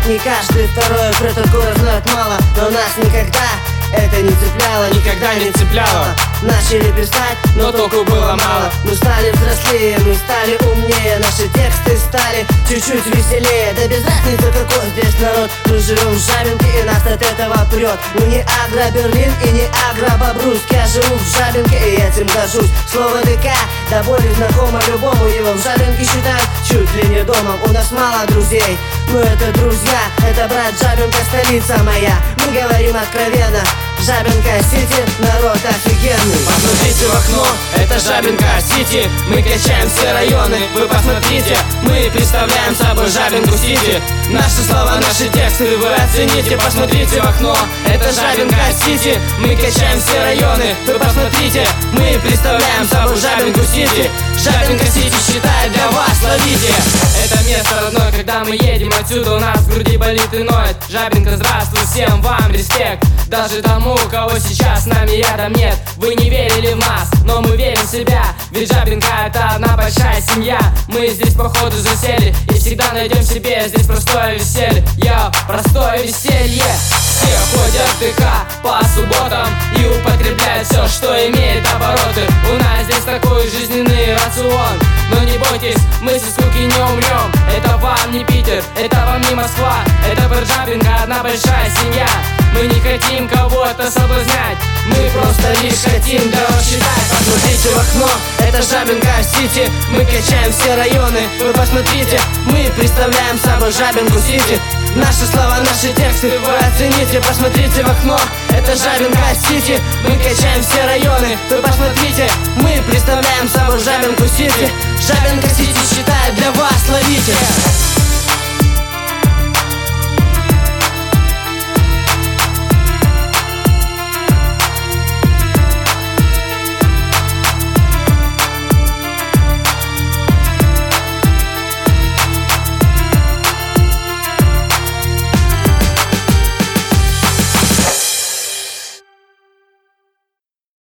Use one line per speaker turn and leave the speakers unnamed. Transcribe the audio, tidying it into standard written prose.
не каждый второй про этот город знает мало, но нас никогда это не цепляло,
никогда не цепляло.
Начали писать, но толку было мало. Мы стали взрослее, мы стали умнее, наши тексты стали чуть-чуть веселее. Да без разницы какой здесь народ, мы живем в Жабинке и нас от этого прет. Мы не Агро-Берлин и не Агро-Бобруйск, я живу в Жабинке и этим горжусь. Слово ДК до боли знакомо любому, его в Жабинке считают чуть ли не домом. У нас мало друзей, но это друзья, это брат Жабинка, столица моя. Мы говорим откровенно, Жабинка-Сити, народ офигенный.
Посмотрите в окно, это Жабинка-Сити. Мы качаем все районы, вы посмотрите. Мы представляем собой Жабинку-Сити. Наши слова, наши тексты вы оцените. Посмотрите в окно, это Жабинка-Сити. Мы качаем все районы, вы посмотрите. Мы представляем собой Жабинку-Сити. Жабинка-Сити считает для вас, ловите. Это место родное, когда мы едем отсюда, у нас в груди болит и ноет. Жабинка, здравствуй, всем вам респект. Даже тому, у кого сейчас с нами рядом нет. Вы не верили в нас, но мы верим в себя. Ведь Жабинка это одна большая семья. Мы здесь походу засели и всегда найдем себе здесь простое веселье. Йоу, простое веселье. Все ходят в ДК по субботам и употребляют все, что имеет обороты. У нас здесь такой жизненный рацион. Но не бойтесь, мы со скуки не умрем. Это вам не Питер, это вам не Москва. Это Жабинка, одна большая семья. Мы не хотим кого-то соблазнять, мы просто лишь хотим дорог считать. Посмотрите в окно, это Жабинка-Сити. Мы качаем все районы, вы посмотрите. Мы представляем собой Жабинку-Сити. Наши слова, наши тексты вы оцените. Посмотрите в окно, это Жабинка-Сити. Мы качаем все районы, вы посмотрите. Мы представляем собой Жабинку-Сити. Жабинка-Сити считает для вас, ловите.